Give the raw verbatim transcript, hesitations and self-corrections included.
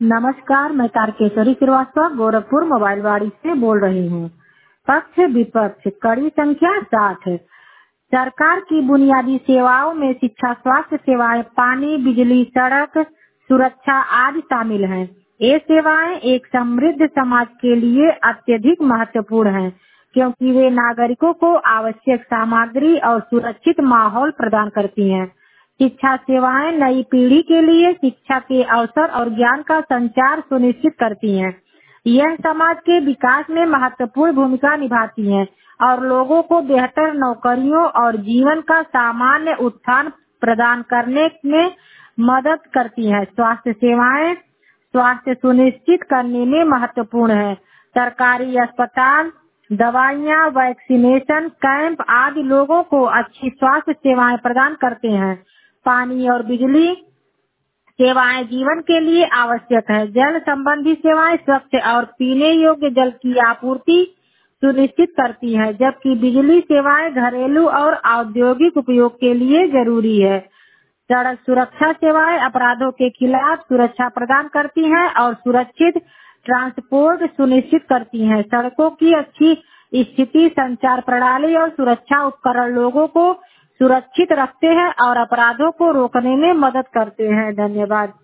नमस्कार, मैं तारकेश्वरी श्रीवास्तव गोरखपुर मोबाइलवाड़ी से बोल रही हूँ। पक्ष विपक्ष कड़ी संख्या साठ। सरकार की बुनियादी सेवाओं में शिक्षा, स्वास्थ्य सेवाएं, पानी, बिजली, सड़क सुरक्षा आदि शामिल हैं। ये सेवाएं एक समृद्ध समाज के लिए अत्यधिक महत्वपूर्ण हैं, क्योंकि वे नागरिकों को आवश्यक सामग्री और सुरक्षित माहौल प्रदान करती हैं। शिक्षा सेवाएं नई पीढ़ी के लिए शिक्षा के अवसर और ज्ञान का संचार सुनिश्चित करती हैं। यह समाज के विकास में महत्वपूर्ण भूमिका निभाती हैं और लोगों को बेहतर नौकरियों और जीवन का सामान्य उत्थान प्रदान करने में मदद करती हैं। स्वास्थ्य सेवाएं स्वास्थ्य सुनिश्चित करने में महत्वपूर्ण है। सरकारी अस्पताल, दवाइयाँ, वैक्सीनेशन कैंप आदि लोगों को अच्छी स्वास्थ्य सेवाएं प्रदान करते हैं। पानी और बिजली सेवाएं जीवन के लिए आवश्यक है। जल संबंधी सेवाएं स्वच्छ और पीने योग्य जल की आपूर्ति सुनिश्चित करती हैं, जबकि बिजली सेवाएं घरेलू और औद्योगिक उपयोग के लिए जरूरी है। सड़क सुरक्षा सेवाएं अपराधों के खिलाफ सुरक्षा प्रदान करती हैं और सुरक्षित ट्रांसपोर्ट सुनिश्चित करती हैं। सड़कों की अच्छी स्थिति, संचार प्रणाली और सुरक्षा उपकरण लोगों को सुरक्षित रखते हैं और अपराधों को रोकने में मदद करते हैं। धन्यवाद।